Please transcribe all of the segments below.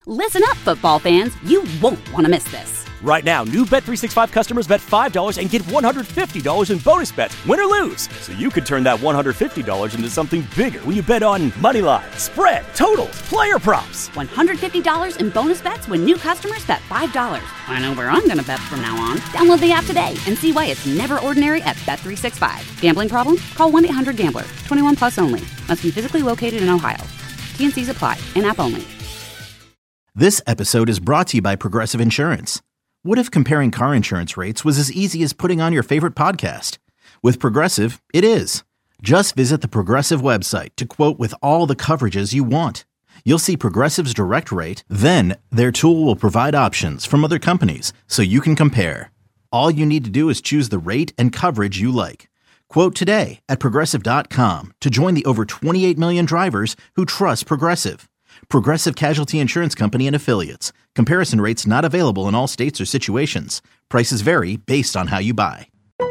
Listen up, football fans. You won't want to miss this. Right now, new Bet365 customers bet $5 and get $150 in bonus bets, win or lose. So you could turn that $150 into something bigger when you bet on money line, spread, totals, player props. $150 in bonus bets when new customers bet $5. I know where I'm going to bet from now on. Download the app today and see why it's never ordinary at Bet365. Gambling problem? Call 1-800-GAMBLER. 21 plus only. Must be physically located in Ohio. T&Cs apply. In-app only. This episode is brought to you by Progressive Insurance. What if comparing car insurance rates was as easy as putting on your favorite podcast? With Progressive, it is. Just visit the Progressive website to quote with all the coverages you want. You'll see Progressive's direct rate, then their tool will provide options from other companies so you can compare. All you need to do is choose the rate and coverage you like. Quote today at Progressive.com to join the over 28 million drivers who trust Progressive. Progressive Casualty Insurance Company and Affiliates. Comparison rates not available in all states or situations. Prices vary based on how you buy.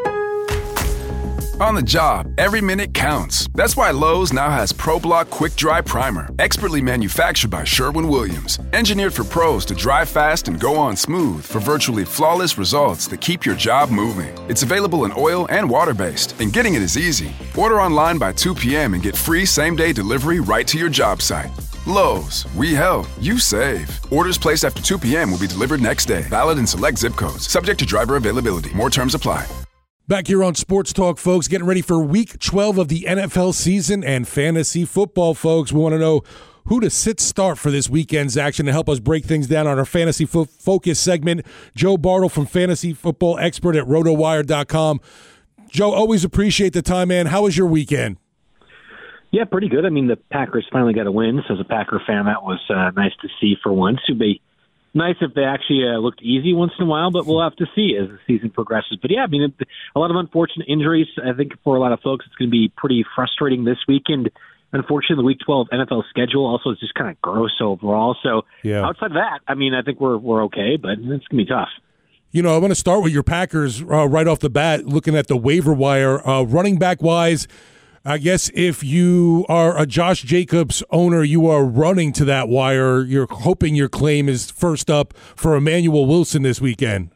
On the job, every minute counts. That's why Lowe's now has ProBlock Quick Dry Primer, expertly manufactured by Sherwin-Williams. Engineered for pros to dry fast and go on smooth for virtually flawless results that keep your job moving. It's available in oil and water-based, and getting it is easy. Order online by 2 p.m. and get free same-day delivery right to your job site. Lowe's, we help, you save. Orders placed after 2 p.m. will be delivered next day. Valid in select zip codes. Subject to driver availability. More terms apply. Back here on Sports Talk, folks, getting ready for Week 12 of the NFL season and fantasy football, folks. We want to know who to start for this weekend's action. To help us break things down on our Fantasy Focus segment, Joe Bartle from Fantasy Football Expert at RotoWire.com. Joe, always appreciate the time, man. How was your weekend? Yeah, pretty good. I mean, the Packers finally got a win, so as a Packer fan, that was nice to see for once. It would be nice if they actually looked easy once in a while, but we'll have to see as the season progresses. But yeah, I mean, a lot of unfortunate injuries. I think for a lot of folks, it's going to be pretty frustrating this weekend. Unfortunately, the Week 12 NFL schedule also is just kind of gross overall. So outside of that, I mean, I think we're okay, but it's going to be tough. You know, I want to start with your Packers right off the bat, looking at the waiver wire. Running back-wise, I guess if you are a Josh Jacobs owner, you are running to that wire. You're hoping your claim is first up for Emmanuel Wilson this weekend.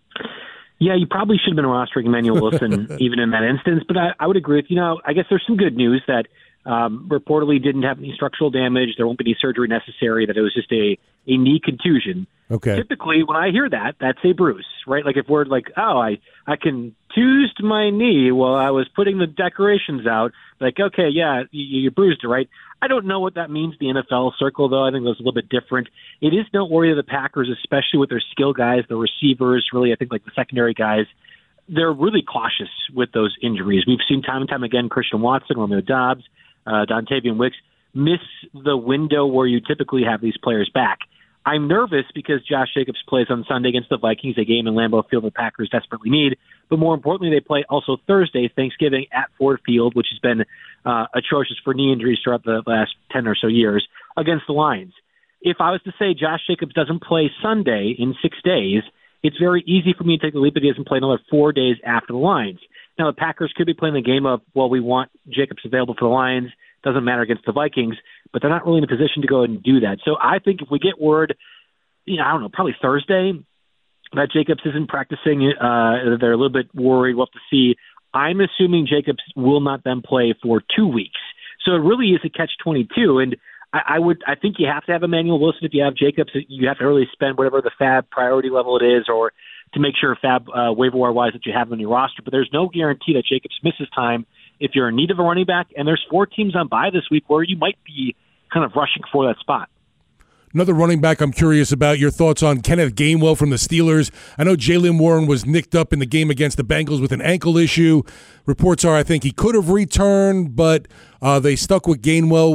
Yeah, you probably should have been rostering Emmanuel Wilson even in that instance. But I would agree with, I guess there's some good news that reportedly didn't have any structural damage. There won't be any surgery necessary, that it was just a knee contusion. Okay. Typically, when I hear that, that's a bruise, right? Like if we're like, I contused my knee while I was putting the decorations out, like, okay, yeah, you bruised it, right? I don't know what that means in the NFL circle, though. I think that's a little bit different. It is noteworthy that the Packers, especially with their skill guys, the receivers, really, I think like the secondary guys, they're really cautious with those injuries. We've seen time and time again Christian Watson, Romeo Doubs, Dontavian Wicks miss the window where you typically have these players back. I'm nervous because Josh Jacobs plays on Sunday against the Vikings, a game in Lambeau Field the Packers desperately need. But more importantly, they play also Thursday, Thanksgiving, at Ford Field, which has been atrocious for knee injuries throughout the last 10 or so years, against the Lions. If I was to say Josh Jacobs doesn't play Sunday in 6 days, it's very easy for me to take the leap that he doesn't play another 4 days after the Lions. Now, the Packers could be playing the game of, well, we want Jacobs available for the Lions. Doesn't matter against the Vikings, but they're not really in a position to go ahead and do that. So I think if we get word, I don't know, probably Thursday, that Jacobs isn't practicing, they're a little bit worried. We'll have to see. I'm assuming Jacobs will not then play for 2 weeks. So it really is a catch-22. And I think you have to have Emmanuel Wilson if you have Jacobs. You have to really spend whatever the FAB priority level it is, or to make sure FAB waiver wire-wise that you have him on your roster. But there's no guarantee that Jacobs misses time if you're in need of a running back, and there's 4 teams on bye this week where you might be kind of rushing for that spot. Another running back I'm curious about, your thoughts on Kenneth Gainwell from the Steelers. I know Jaylen Warren was nicked up in the game against the Bengals with an ankle issue. Reports are I think he could have returned, but they stuck with Gainwell.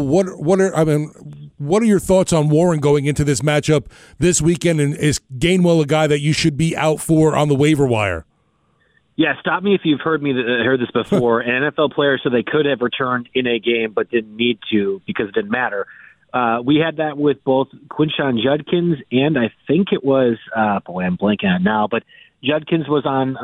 What are your thoughts on Warren going into this matchup this weekend, and is Gainwell a guy that you should be out for on the waiver wire? Yeah, stop me if you've heard this before. An NFL player said they could have returned in a game but didn't need to because it didn't matter. We had that with both Quinshon Judkins and I think it was I'm blanking on it now, but Judkins was on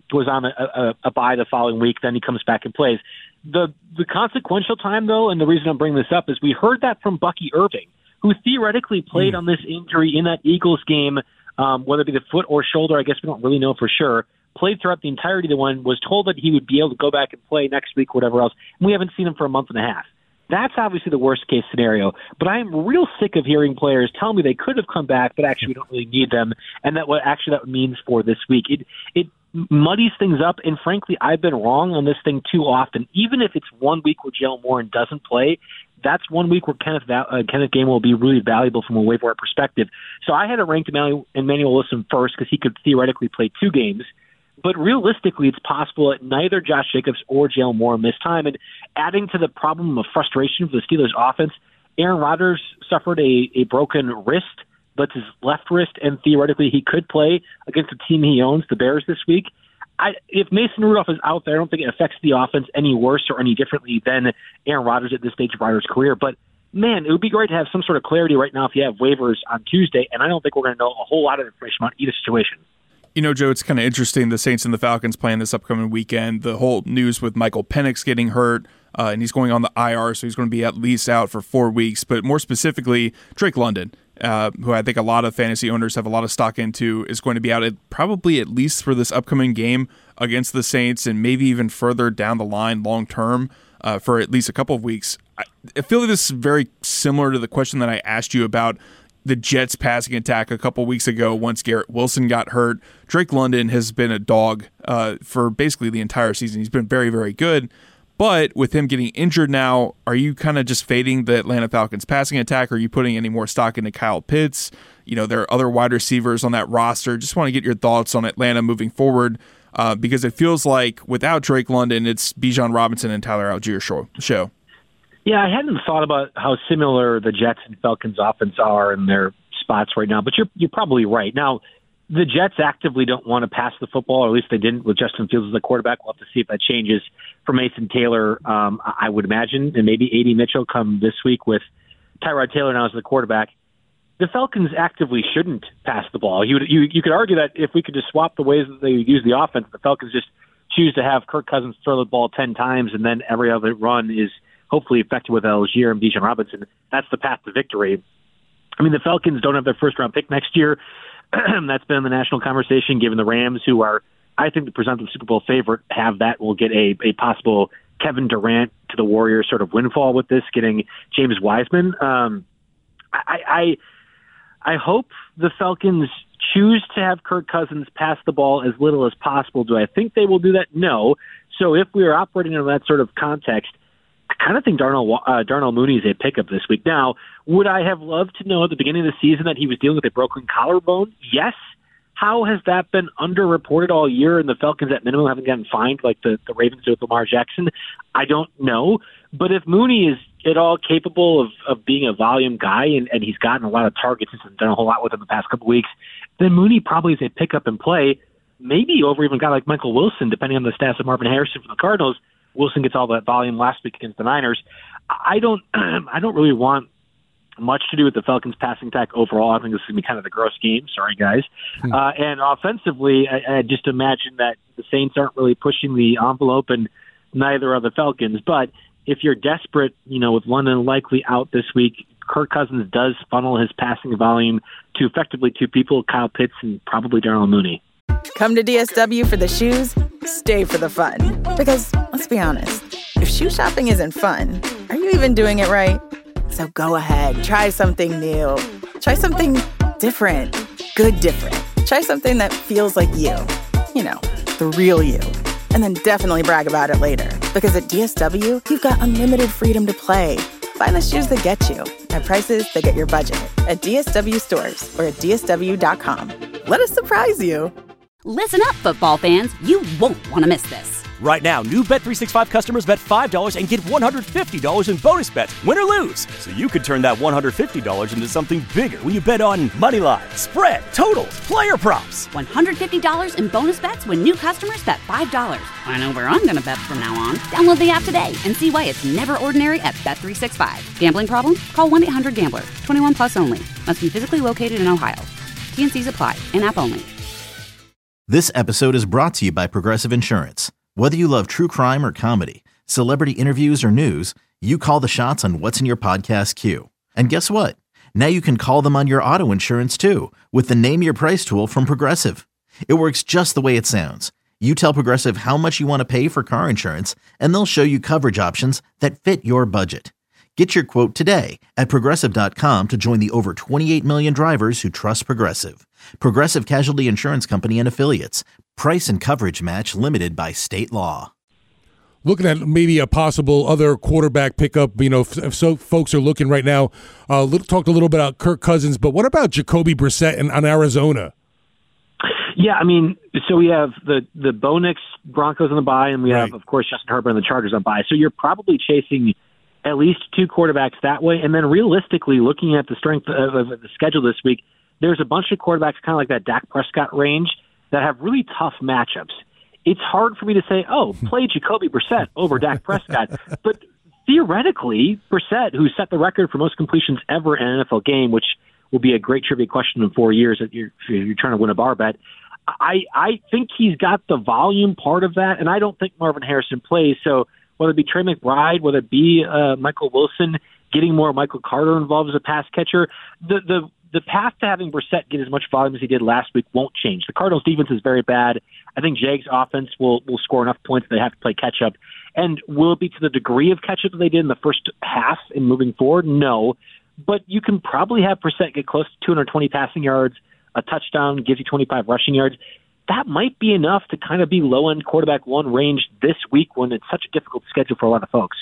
a bye the following week. Then he comes back and plays. The consequential time, though, and the reason I'm bringing this up is we heard that from Bucky Irving, who theoretically played on this injury in that Eagles game, whether it be the foot or shoulder, I guess we don't really know for sure, played throughout the entirety of the one, was told that he would be able to go back and play next week or whatever else, and we haven't seen him for a month and a half. That's obviously the worst-case scenario, but I'm real sick of hearing players tell me they could have come back, but actually we don't really need them, and that what actually that means for this week. It muddies things up, and frankly, I've been wrong on this thing too often. Even if it's 1 week where Jalen Warren doesn't play, that's 1 week where Kenneth Gainwell will be really valuable from a waiver wire perspective. So I had it ranked Emmanuel Wilson first because he could theoretically play 2 games. But realistically, it's possible that neither Josh Jacobs or Jalen Warren miss time. And adding to the problem of frustration for the Steelers offense, Aaron Rodgers suffered a broken wrist. That's his left wrist, and theoretically he could play against the team he owns, the Bears, this week. If Mason Rudolph is out there, I don't think it affects the offense any worse or any differently than Aaron Rodgers at this stage of Rodgers' career. But, man, it would be great to have some sort of clarity right now if you have waivers on Tuesday, and I don't think we're going to know a whole lot of information on either situation. You know, Joe, it's kind of interesting, the Saints and the Falcons playing this upcoming weekend. The whole news with Michael Penix getting hurt, and he's going on the IR, so he's going to be at least out for 4 weeks. But more specifically, Drake London, who I think a lot of fantasy owners have a lot of stock into, is going to be out probably at least for this upcoming game against the Saints, and maybe even further down the line long term for at least a couple of weeks. I feel like this is very similar to the question that I asked you about the Jets passing attack a couple weeks ago once Garrett Wilson got hurt. Drake London has been a dog for basically the entire season. He's been very, very good. But with him getting injured now, are you kind of just fading the Atlanta Falcons passing attack? Or are you putting any more stock into Kyle Pitts? You know, there are other wide receivers on that roster. Just want to get your thoughts on Atlanta moving forward because it feels like without Drake London, it's Bijan Robinson and Tyler Algier show. Yeah, I hadn't thought about how similar the Jets and Falcons offense are in their spots right now, but you're probably right. Now, the Jets actively don't want to pass the football, or at least they didn't with Justin Fields as the quarterback. We'll have to see if that changes for Mason Taylor, I would imagine, and maybe A.D. Mitchell come this week with Tyrod Taylor now as the quarterback. The Falcons actively shouldn't pass the ball. You could argue that if we could just swap the ways that they use the offense, the Falcons just choose to have Kirk Cousins throw the ball 10 times, and then every other run is hopefully effective with Algier and Bijan Robinson. That's the path to victory. I mean, the Falcons don't have their first-round pick next year. That's been in the national conversation, given the Rams, who are, I think, the presumptive Super Bowl favorite, have that. We'll get a possible Kevin Durant to the Warriors sort of windfall with this, getting James Wiseman. I hope the Falcons choose to have Kirk Cousins pass the ball as little as possible. Do I think they will do that? No. So if we are operating in that sort of context, I kind of think Darnell Mooney is a pickup this week. Now, would I have loved to know at the beginning of the season that he was dealing with a broken collarbone? Yes. How has that been underreported all year, and the Falcons at minimum haven't gotten fined like the Ravens do with Lamar Jackson? I don't know. But if Mooney is at all capable of being a volume guy, and he's gotten a lot of targets and done a whole lot with him the past couple of weeks, then Mooney probably is a pickup and play, maybe over even a guy like Michael Wilson, depending on the stats of Marvin Harrison from the Cardinals. Wilson gets all that volume last week against the Niners. I don't really want much to do with the Falcons' passing attack overall. I think this is going to be kind of the gross game. Sorry, guys. And offensively, I just imagine that the Saints aren't really pushing the envelope, and neither are the Falcons. But if you're desperate, with London likely out this week, Kirk Cousins does funnel his passing volume to effectively 2 people, Kyle Pitts and probably Darnell Mooney. Come to DSW for the shoes, stay for the fun. Because, let's be honest, if shoe shopping isn't fun, are you even doing it right? So go ahead, try something new. Try something different. Good different. Try something that feels like you. The real you. And then definitely brag about it later. Because at DSW, you've got unlimited freedom to play. Find the shoes that get you at prices that get your budget at DSW stores or at DSW.com. Let us surprise you. Listen up, football fans. You won't want to miss this. Right now, new Bet365 customers bet $5 and get $150 in bonus bets, win or lose. So you could turn that $150 into something bigger when you bet on moneyline, spread, totals, player props. $150 in bonus bets when new customers bet $5. I know where I'm going to bet from now on. Download the app today and see why it's never ordinary at Bet365. Gambling problem? Call 1-800-GAMBLER. 21 plus only. Must be physically located in Ohio. T&Cs apply. In-app only. This episode is brought to you by Progressive Insurance. Whether you love true crime or comedy, celebrity interviews or news, you call the shots on what's in your podcast queue. And guess what? Now you can call them on your auto insurance too with the Name Your Price tool from Progressive. It works just the way it sounds. You tell Progressive how much you want to pay for car insurance, and they'll show you coverage options that fit your budget. Get your quote today at Progressive.com to join the over 28 million drivers who trust Progressive. Progressive Casualty Insurance Company and Affiliates. Price and coverage match limited by state law. Looking at maybe a possible other quarterback pickup, if so folks are looking right now, talked a little bit about Kirk Cousins, but what about Jacoby Brissett on Arizona? Yeah, I mean, so we have the Bo Nix Broncos on the bye, and we have, of course, Justin Herbert and the Chargers on bye. So you're probably chasing at least two quarterbacks that way. And then realistically, looking at the strength of the schedule this week, there's a bunch of quarterbacks kind of like that Dak Prescott range that have really tough matchups. It's hard for me to say, play Jacoby Brissett over Dak Prescott. But theoretically, Brissett, who set the record for most completions ever in an NFL game, which will be a great trivia question in 4 years if you're trying to win a bar bet, I think he's got the volume part of that, and I don't think Marvin Harrison plays. So whether it be Trey McBride, whether it be Michael Wilson, getting more Michael Carter involved as a pass catcher, the path to having Brissett get as much volume as he did last week won't change. The Cardinals' defense is very bad. I think Jags' offense will score enough points that they have to play catch-up. And will it be to the degree of catch-up that they did in the first half and moving forward? No. But you can probably have Brissett get close to 220 passing yards, a touchdown, gives you 25 rushing yards. That might be enough to kind of be low-end quarterback one range this week when it's such a difficult schedule for a lot of folks.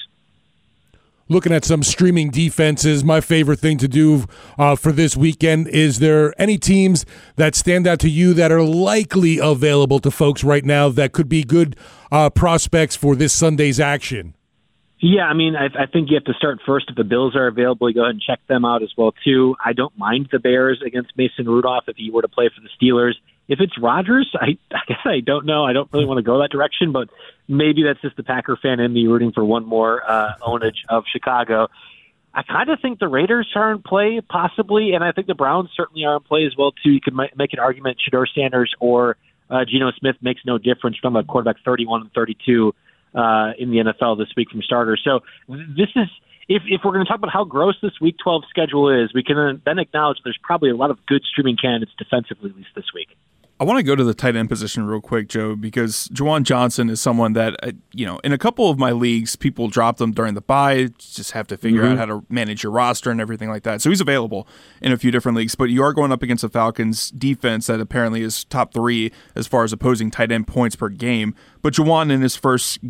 Looking at some streaming defenses, my favorite thing to do for this weekend, is there any teams that stand out to you that are likely available to folks right now that could be good prospects for this Sunday's action? Yeah, I mean, I think you have to start first. If the Bills are available, you go ahead and check them out as well, too. I don't mind the Bears against Mason Rudolph if he were to play for the Steelers. If it's Rodgers, I guess I don't know. I don't really want to go that direction, but maybe that's just the Packer fan in me rooting for one more ownage of Chicago. I kind of think the Raiders are in play, possibly, and I think the Browns certainly are in play as well, too. You could make an argument Shedeur Sanders or Geno Smith makes no difference from a quarterback 31 and 32 in the NFL this week from starters. So this is, if we're going to talk about how gross this Week 12 schedule is, we can then acknowledge there's probably a lot of good streaming candidates defensively, at least this week. I want to go to the tight end position real quick, Joe, because Juwan Johnson is someone that, in a couple of my leagues, people drop them during the bye, just have to figure out how to manage your roster and everything like that. So he's available in a few different leagues, but you are going up against the Falcons defense that apparently is top 3 as far as opposing tight end points per game. But Juwan in his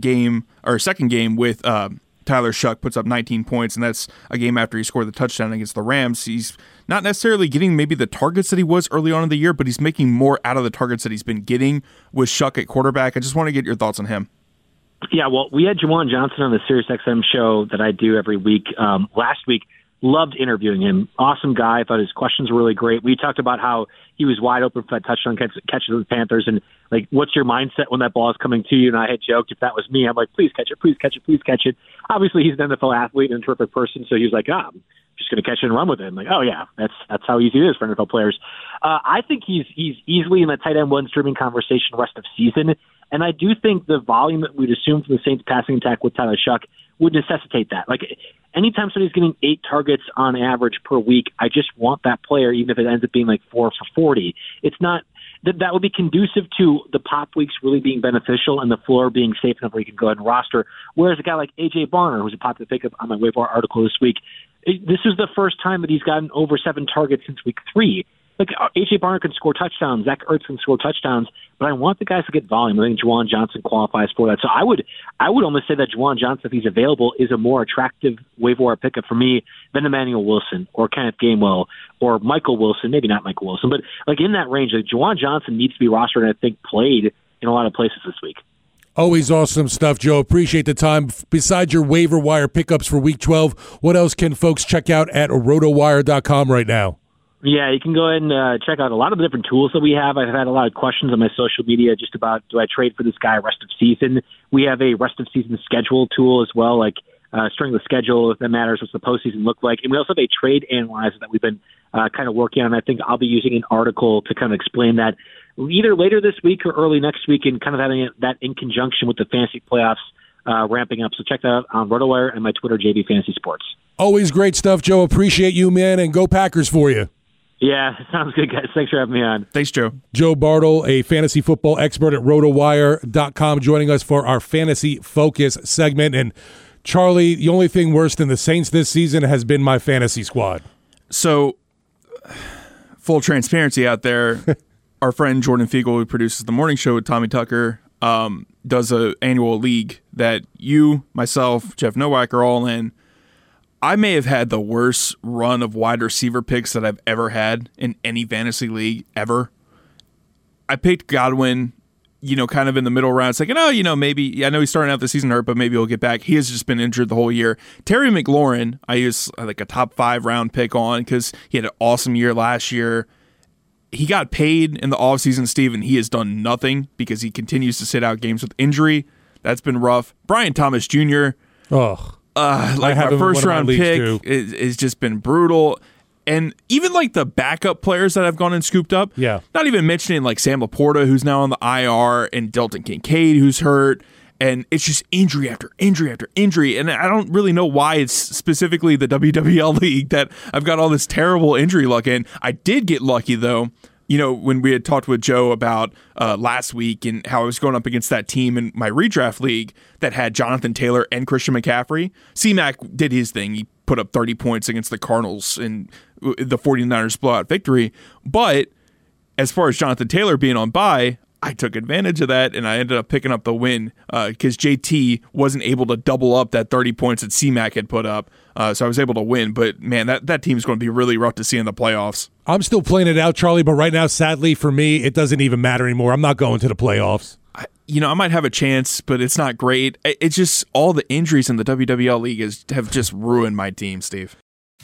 second game with Tyler Shuck puts up 19 points, and that's a game after he scored the touchdown against the Rams. He's not necessarily getting maybe the targets that he was early on in the year, but he's making more out of the targets that he's been getting with Shuck at quarterback. I just want to get your thoughts on him. Yeah, well, we had Juwan Johnson on the SiriusXM show that I do every week. Last week, loved interviewing him. Awesome guy. I thought his questions were really great. We talked about how he was wide open for that touchdown catch of the Panthers, and like, what's your mindset when that ball is coming to you? And I had joked, if that was me, I'm like, please catch it, please catch it, please catch it. Obviously, he's an NFL athlete and a terrific person, so he was like, I'm just going to catch it and run with it. I'm like, oh yeah, that's how easy it is for NFL players. I think he's easily in the tight end one streaming conversation rest of season, and I do think the volume that we'd assume from the Saints passing attack with Tyler Shuck would necessitate that. Like, anytime somebody's getting 8 targets on average per week, I just want that player, even if it ends up being like 4 for 40. It's not that would be conducive to the pop weeks really being beneficial and the floor being safe enough where you can go ahead and roster. Whereas a guy like A.J. Barner, who's a popular pickup on my waiver article this week, this is the first time that he's gotten over 7 targets since week 3. Like, A.J. Barner can score touchdowns, Zach Ertz can score touchdowns, but I want the guys to get volume. I think Juwan Johnson qualifies for that. So I would almost say that Juwan Johnson, if he's available, is a more attractive waiver wire pickup for me than Emmanuel Wilson or Kenneth Gainwell or Michael Wilson. Maybe not Michael Wilson, but like in that range, like Juwan Johnson needs to be rostered and I think played in a lot of places this week. Always awesome stuff, Joe. Appreciate the time. Besides your waiver wire pickups for Week 12, what else can folks check out at rotowire.com right now? Yeah, you can go ahead and check out a lot of the different tools that we have. I've had a lot of questions on my social media just about, do I trade for this guy rest of season? We have a rest of season schedule tool as well, like string the schedule if that matters, what's the postseason look like. And we also have a trade analyzer that we've been kind of working on. I think I'll be using an article to kind of explain that either later this week or early next week, and kind of having that in conjunction with the fantasy playoffs ramping up. So check that out on RotoWire and my Twitter, JB Fantasy Sports. Always great stuff, Joe. Appreciate you, man, and go Packers for you. Yeah, sounds good, guys. Thanks for having me on. Thanks, Joe. Joe Bartle, a fantasy football expert at rotowire.com, joining us for our Fantasy Focus segment. And Charlie, the only thing worse than the Saints this season has been my fantasy squad. So, full transparency out there, our friend Jordan Fiegel, who produces the morning show with Tommy Tucker, does an annual league that you, myself, Jeff Nowak are all in. I may have had the worst run of wide receiver picks that I've ever had in any fantasy league ever. I picked Godwin, kind of in the middle rounds, thinking, maybe, I know he's starting out the season hurt, but maybe he'll get back. He has just been injured the whole year. Terry McLaurin, I used like a top 5 round pick on because he had an awesome year last year. He got paid in the offseason, Steve, and he has done nothing because he continues to sit out games with injury. That's been rough. Brian Thomas Jr., my first round pick has just been brutal. And even like the backup players that I've gone and scooped up, not even mentioning like Sam Laporta, who's now on the IR, and Delton Kincaid, who's hurt. And it's just injury after injury after injury. And I don't really know why it's specifically the WWL league that I've got all this terrible injury luck in. I did get lucky, though. When we had talked with Joe about last week and how I was going up against that team in my redraft league that had Jonathan Taylor and Christian McCaffrey, C-Mac did his thing. He put up 30 points against the Cardinals in the 49ers blowout victory. But as far as Jonathan Taylor being on bye, I took advantage of that, and I ended up picking up the win because JT wasn't able to double up that 30 points that C-Mac had put up. So I was able to win. But, man, that team's going to be really rough to see in the playoffs. I'm still playing it out, Charlie, but right now, sadly, for me, it doesn't even matter anymore. I'm not going to the playoffs. I might have a chance, but it's not great. It's just all the injuries in the WWL league have just ruined my team, Steve.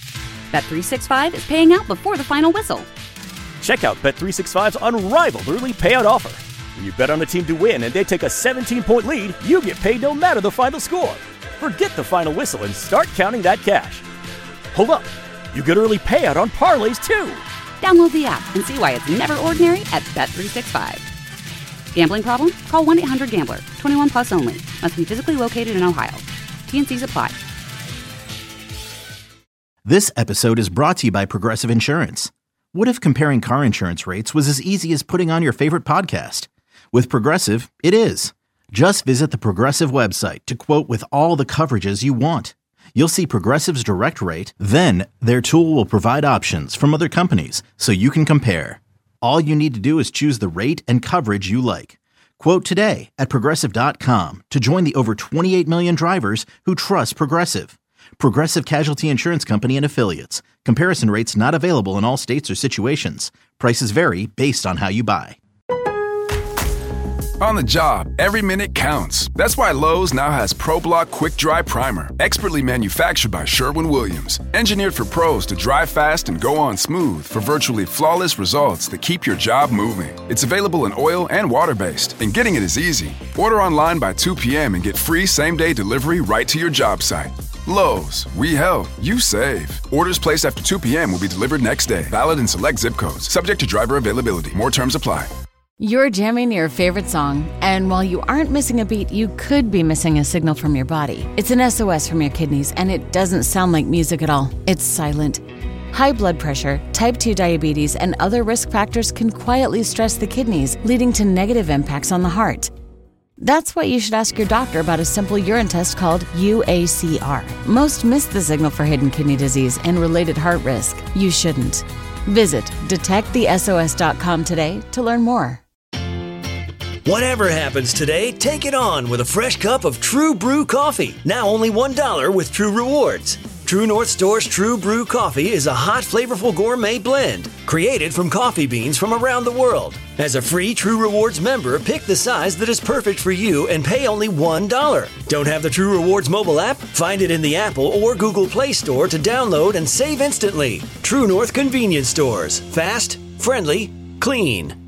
Bet365 is paying out before the final whistle. Check out Bet365's unrivaled early payout offer. When you bet on a team to win and they take a 17-point lead, you get paid no matter the final score. Forget the final whistle and start counting that cash. Hold up. You get early payout on parlays, too. Download the app and see why it's never ordinary at Bet365. Gambling problem? Call 1-800-GAMBLER. 21 plus only. Must be physically located in Ohio. T&Cs apply. This episode is brought to you by Progressive Insurance. What if comparing car insurance rates was as easy as putting on your favorite podcast? With Progressive, it is. Just visit the Progressive website to quote with all the coverages you want. You'll see Progressive's direct rate, then their tool will provide options from other companies so you can compare. All you need to do is choose the rate and coverage you like. Quote today at Progressive.com to join the over 28 million drivers who trust Progressive. Progressive Casualty Insurance Company and Affiliates. Comparison rates not available in all states or situations. Prices vary based on how you buy. On the job, every minute counts. That's why Lowe's now has ProBlock Quick Dry Primer, expertly manufactured by Sherwin-Williams. Engineered for pros to dry fast and go on smooth for virtually flawless results that keep your job moving. It's available in oil and water-based, and getting it is easy. Order online by 2 p.m. and get free same-day delivery right to your job site. Lowe's, we help, you save. Orders placed after 2 p.m. will be delivered next day. Valid in select zip codes. Subject to driver availability. More terms apply. You're jamming your favorite song, and while you aren't missing a beat, you could be missing a signal from your body. It's an SOS from your kidneys, and it doesn't sound like music at all. It's silent. High blood pressure, type 2 diabetes, and other risk factors can quietly stress the kidneys, leading to negative impacts on the heart. That's why you should ask your doctor about a simple urine test called UACR. Most miss the signal for hidden kidney disease and related heart risk. You shouldn't. Visit detectthesos.com today to learn more. Whatever happens today, take it on with a fresh cup of True Brew coffee. Now only $1 with True Rewards. True North Store's True Brew coffee is a hot, flavorful gourmet blend created from coffee beans from around the world. As a free True Rewards member, pick the size that is perfect for you and pay only $1. Don't have the True Rewards mobile app? Find it in the Apple or Google Play Store to download and save instantly. True North Convenience Stores. Fast, friendly, clean.